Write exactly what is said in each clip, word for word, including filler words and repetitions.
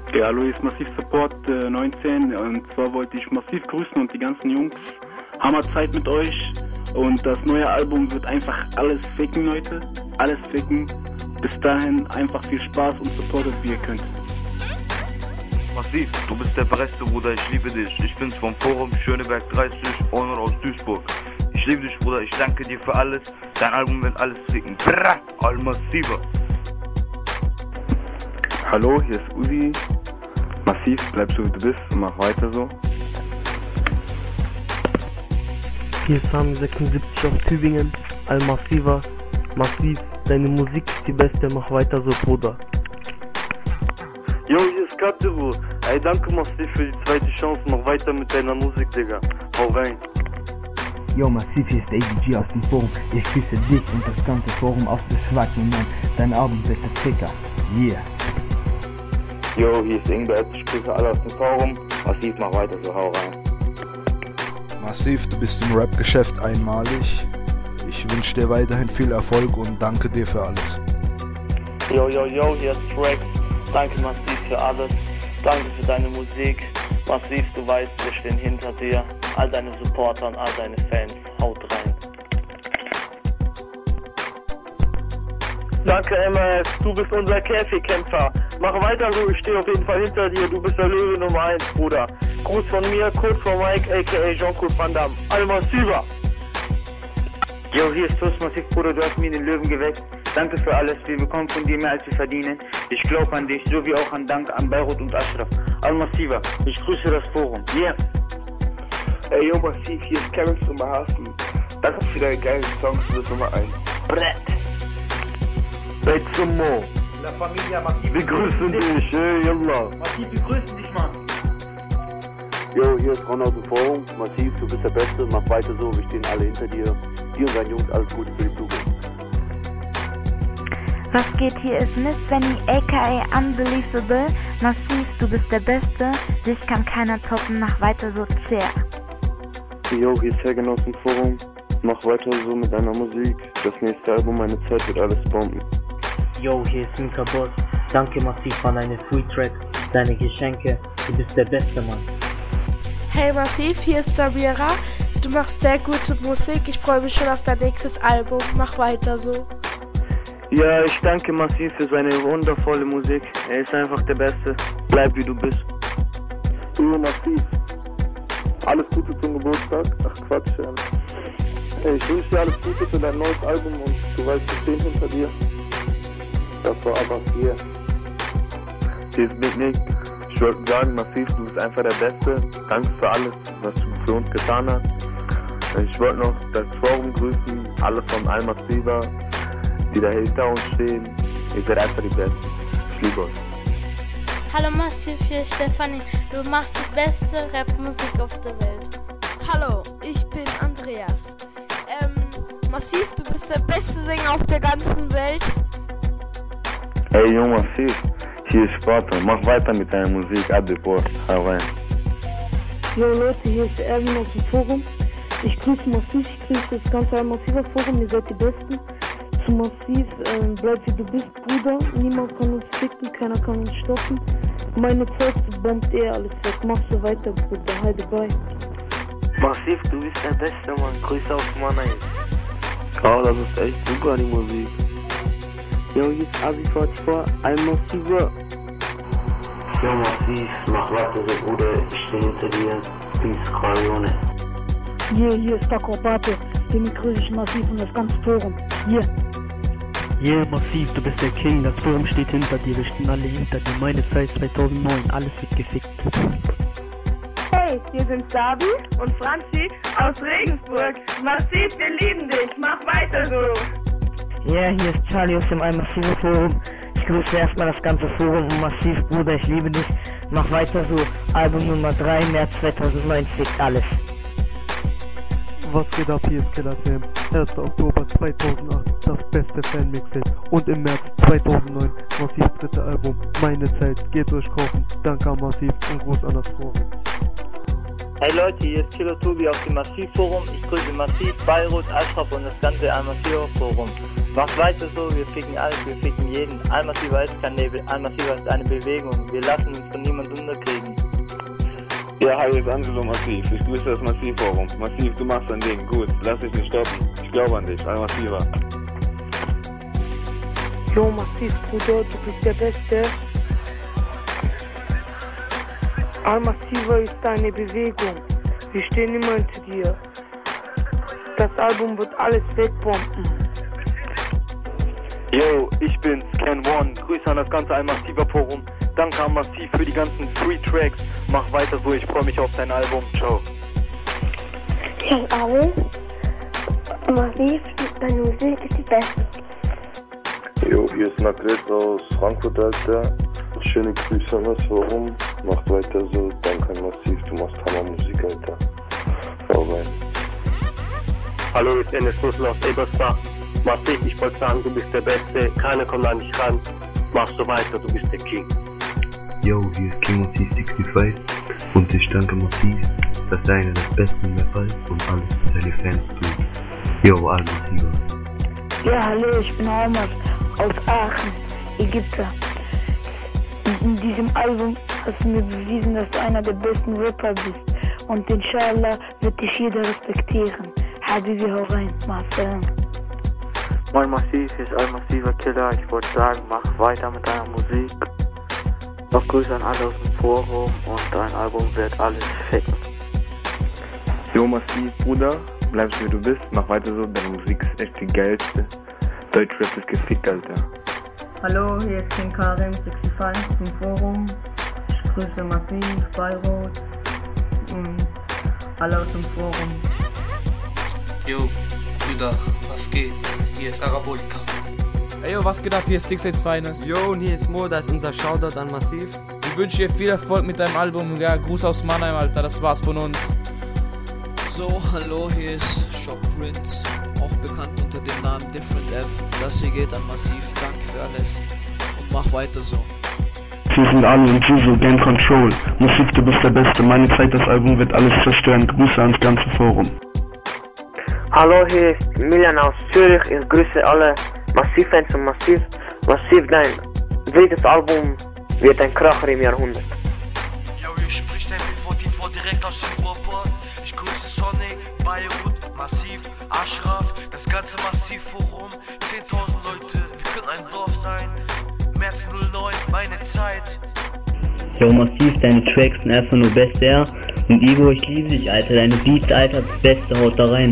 Ja, hallo, hier ist Massiv Support äh, neunzehn und zwar wollte ich Massiv grüßen und die ganzen Jungs. Hammerzeit mit euch und das neue Album wird einfach alles ficken, Leute. Alles ficken. Bis dahin einfach viel Spaß und supportet, wie ihr könnt. Massiv, du bist der Beste, Bruder, ich liebe dich. Ich bin's vom Forum Schöneberg dreißig, Honor aus Duisburg. Ich liebe dich, Bruder, ich danke dir für alles. Dein Album wird alles ficken. Brrrr, Al-Massiva. Hallo, hier ist Uzi. Massiv, bleib so wie du bist und mach weiter so. Hier ist Sami sechsundsiebzig aus Tübingen, Al-Massiva. Massiv, deine Musik ist die beste, mach weiter so, Bruder. Yo, hier ist Katero. Ey, danke Massiv für die zweite Chance, mach weiter mit deiner Musik, Digga. Hau rein. Yo, Massiv, hier ist A D G aus dem Forum. Ich grüße dich und das ganze Forum aus der Schwarzen Mann. Dein Album wird der Ficker. Yeah. Yo, hier ist Ingbert, ich grüße alle aus dem Forum. Massiv, mach weiter so, hau rein. Massiv, du bist im Rap-Geschäft einmalig. Ich wünsche dir weiterhin viel Erfolg und danke dir für alles. Yo, yo, yo, hier ist Trax. Danke Massiv für alles. Danke für deine Musik. Massiv, du weißt, wir stehen hinter dir. All deine Supporter und all deine Fans. Haut rein. Danke M S, du bist unser Käfigkämpfer. Mach weiter so, ich stehe auf jeden Fall hinter dir. Du bist der Löwe Nummer eins, Bruder. Gruß von mir, Code von Mike, aka Jean-Claude Van Damme. Al-Massiva. Yo, hier ist Tuss Massiv, Bruder, du hast mir den Löwen geweckt. Danke für alles, wir bekommen von dir mehr als wir verdienen. Ich glaube an dich, sowie auch an Dank an Beirut und Ashraf. Al-Massiva, ich grüße das Forum. Yeah. Ey, yo, Massiv, hier ist Kevin von Mahasen. Danke für deine geilen Songs, du bist Nummer eins. Brett. Hey, zum Mo. La Familia Massiv. Wir grüßen dich, ey, yallah. Massiv, wir grüßen dich, Mann. Yo, hier ist Ron aus dem Forum. Massiv, du bist der Beste, mach weiter so, wir stehen alle hinter dir. Dir und deinen Jungs alles Gute für die Zukunft. Was geht, hier ist Miss Benny, aka Unbelievable. Massiv, du bist der Beste, dich kann keiner toppen, mach weiter so, sehr. Yo, hier ist Hagen aus dem Forum. Mach weiter so mit deiner Musik. Das nächste Album, meine Zeit, wird alles bomben. Yo, hier ist Mika Boss. Danke Massiv an deine Free Tracks, deine Geschenke. Du bist der beste Mann. Hey Massiv, hier ist Samira. Du machst sehr gute Musik. Ich freue mich schon auf dein nächstes Album. Mach weiter so. Ja, ich danke Massiv für seine wundervolle Musik. Er ist einfach der Beste. Bleib wie du bist. Du Massiv. Alles Gute zum Geburtstag. Ach Quatsch, ja. Hey, ich wünsche dir alles Gute für dein neues Album und du weißt, wir stehen hinter dir. Das war aber hier. Hier ist Big Nick. Ich wollte sagen, Massiv, du bist einfach der Beste. Danke für alles, was du für uns getan hast. Ich wollte noch das Forum grüßen, alle von Al-Massiva, die da hinter uns stehen. Ihr seid einfach die Besten. Ich liebe euch. Hallo Massiv, hier ist Stefanie. Du machst die beste Rapmusik auf der Welt. Hallo, ich bin Andreas. Ähm, Massiv, du bist der beste Sänger auf der ganzen Welt. Hey, Junge, Massiv. Hier ist Sparta, mach weiter mit deiner Musik, Abdeport, hau rein. Jo Leute, hier ist Erwin aus dem Forum. Ich grüße Massiv, ich grüße das ganze Massiver Forum, ihr seid die Besten. Zu Massiv, äh, bleib wie du bist, Bruder. Niemand kann uns ficken, keiner kann uns stoppen. Meine Zeit bombt eh alles weg, mach so weiter, Bruder, heide bei. Massiv, du bist der Beste, Mann. Grüße aus Mannheim. Oh, das ist echt super, die Musik. Yo, hier ist Abi vierundvierzig, Al-Massiva. Yo, Massiv, mach weiter so, Bruder, ich stehe hinter dir. Peace, Corleone. Yeah, hier ist Taco Pate, den grüße ich Massiv und das ganze Forum. Yeah. Yeah, Massiv, du bist der King, das Forum steht hinter dir, wir stehen alle hinter dir. Meine Zeit zweitausendneun, alles wird gefickt. Hey, hier sind Sabi und Franzi aus Regensburg. Massiv, wir lieben dich, mach weiter so. Ja, yeah, hier ist Charlie aus dem Al-Massiva Forum. Ich grüße erstmal das ganze Forum und Massiv, Bruder, ich liebe dich. Mach weiter so. Album Nummer drei, März zweitausendneun, fickt alles. Was geht ab, hier ist Killer Sam. erster Oktober zweitausendacht, das beste Fanmix-Hit. Und im März zweitausendneun, Massiv dritte Album, Meine Zeit, geht euch kaufen. Danke an Massiv und Gruß an das Forum. Hey Leute, hier ist Killer Tobi auf dem Massiv Forum. Ich grüße Massiv, Beirut, Ashraf und das ganze Al-Massiva Forum. Macht weiter so, wir ficken alles, wir ficken jeden. Al-Massiva ist kein Nebel, Al-Massiva ist eine Bewegung. Wir lassen uns von niemandem unterkriegen. Ja, hi, hier ist Angelo Massiv. Ich grüße das Massiv-Forum. Massiv, du machst dein Ding. Gut, lass dich nicht stoppen. Ich glaube an dich. Al-Massiva. Jo, Massiv, Bruder, du bist der Beste. Al-Massiva ist eine Bewegung. Wir stehen immer hinter dir. Das Album wird alles wegbomben. Yo, ich bin's, Ken One. Grüße an das ganze Al-Massiva-Forum. Danke an Massiv für die ganzen Free Tracks. Mach weiter so, ich freue mich auf dein Album. Ciao. Hey alle, Massiv, deine Musik ist die beste. Jo, hier ist Nagret aus Frankfurt, Alter. Schöne Grüße an das Forum. Macht weiter so. Danke an Massiv, du machst Hammer-Musik, Alter. Hau rein. Hallo, ich bin Enes Nussel aus Ebersbach. Massiv, ich wollte sagen, du bist der Beste. Keiner kommt an dich ran. Mach so weiter, du bist der King. Yo, hier ist King Massiv fünfundsechzig und ich danke Massiv, dass er einer der besten Rapper ist und alles für seine Fans tut. Yo, Al-Massiva. Ja, hallo, ich bin Ahmad aus Aachen, Ägypter. In diesem Album hast du mir bewiesen, dass du einer der besten Rapper bist. Und inshallah wird dich jeder respektieren. Habibi, hau rein, Marcel. Moin Massiv, hier ist Al-Massiva Killer. Ich wollte sagen, mach weiter mit deiner Musik. Noch Grüße an alle aus dem Forum und dein Album wird alles ficken. Jo Massiv, Bruder, bleib so wie du bist, mach weiter so, deine Musik ist echt die geilste. Deutschrap ist gefickt, Alter. Hallo, hier ist King Karim fünfundsechzig vom Forum. Ich grüße Massiv, Beirut und alle aus dem Forum. Jo, Brüder, was geht? Hier ist Arabolika. Ey, yo, was geht ab? Hier ist Six Eight Finest. Yo, und hier ist Mo, das ist unser Shoutout an Massiv. Ich wünsche dir viel Erfolg mit deinem Album. Ja, Gruß aus Mannheim, Alter, das war's von uns. So, hallo, hier ist Shock Prince, auch bekannt unter dem Namen Different F. Das hier geht an Massiv, danke für alles und mach weiter so. Wir sind alle und Juju, Game Control. Massiv, du bist der Beste, meine Zeit, das Album wird alles zerstören. Grüße ans ganze Forum. Hallo, hier ist Milan aus Zürich. Ich grüße alle Massiv-Fans und Massiv. Massiv, dein drittes Album wird ein Kracher im Jahrhundert. Yo, hier spricht M P vierundvierzig direkt aus dem Ruhrpott. Ich grüße Sonic, Beirut, Massiv, Ashraf, das ganze Massiv-Forum. zehntausend Leute, wir können ein Dorf sein. März null neun, meine Zeit. Yo, Massiv, deine Tracks sind einfach nur beste, ja. Und Igor, ich liebe dich, Alter. Deine Beats, Alter, das Beste, haut da rein.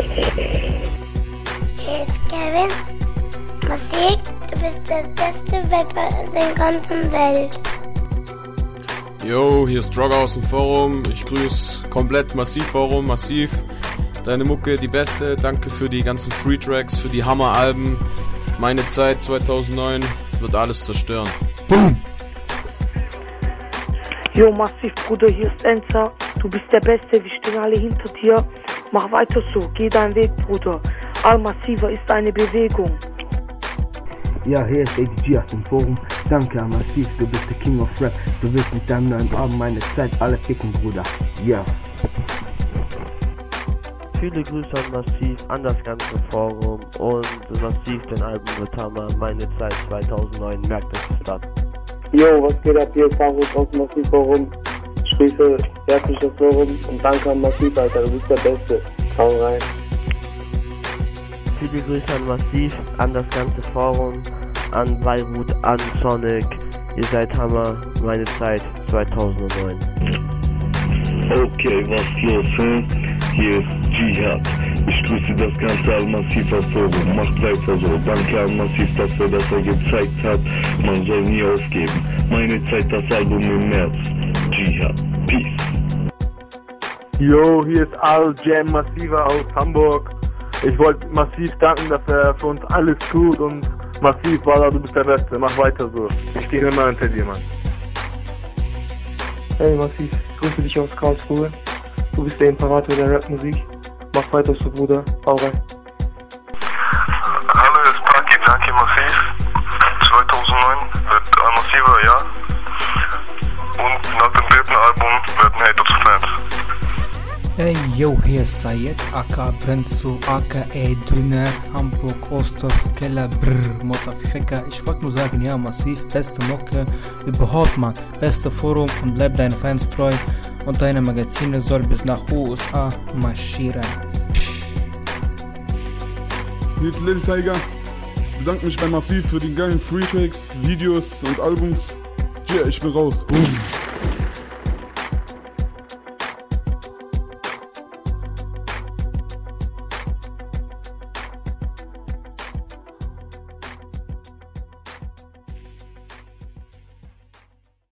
Hier ist Kevin. Massiv, du bist der beste Rapper in der ganzen Welt. Yo, hier ist Drogger aus dem Forum. Ich grüße komplett Massiv-Forum, Massiv. Deine Mucke, die beste. Danke für die ganzen Free-Tracks, für die Hammer-Alben. Meine Zeit zweitausendneun wird alles zerstören. Boom! Jo, Massiv, Bruder, hier ist Enza. Du bist der Beste, wir stehen alle hinter dir. Mach weiter so, geh deinen Weg, Bruder. Al-Massiva ist eine Bewegung. Ja, hier ist A D G aus dem Forum. Danke an Massiv, du bist der King of Rap. Du wirst mit deinem neuen Album meine Zeit alle ficken, Bruder. Ja. Viele Grüße an Massiv, an das ganze Forum und Massiv, den Album wird Hammer. Meine Zeit zweitausendneun, merkt euch das. Yo, was geht ab? Hier ist Farus aus dem Massiv-Forum. Ich grüße herzlich das Forum und danke an Massiv, Alter, du bist der Beste. Hau rein. Viele Grüße an Massiv, an das ganze Forum, an Beirut, an Sonic. Ihr seid Hammer, meine Zeit zweitausendneun. Okay, was los, hm? Hier ist Jihad. Ich grüße das ganze Al-Massiva Forum. Macht weiter so. Danke an Massiv dafür, dass er gezeigt hat, man soll nie aufgeben. Meine Zeit, das Album im März. Jihad. Peace. Yo, hier ist Al-Jam Massiva aus Hamburg. Ich wollte Massiv danken, dass er für uns alles tut und Massiv, Wallah, du bist der Beste. Mach weiter so. Ich stehe immer hinter dir, Mann. Hey Massiv, ich grüße dich aus Karlsruhe. Du bist der Imperator der Rapmusik. Mach weiter so, Bruder. Hau rein. Hallo, hier ist Paki. Danke, Massiv. zweitausendneun wird Al-Massiva, ja. Und nach dem dritten Album werden Hater zu Fans. Ey, yo, hier ist Sayed, aka Brenzo, aka Dünner, Hamburg, Ostdorf, Keller, brrr, Motherfucker. Ich wollte nur sagen, ja, massiv, beste Mucke, überhaupt, man, beste Forum und bleib deinen Fans treu und deine Magazine soll bis nach U S A marschieren. Hier ist Lil Tiger. Ich bedanke mich bei Massiv für die geilen Free Tracks, Videos und Albums. Yeah, ich bin raus. Boom.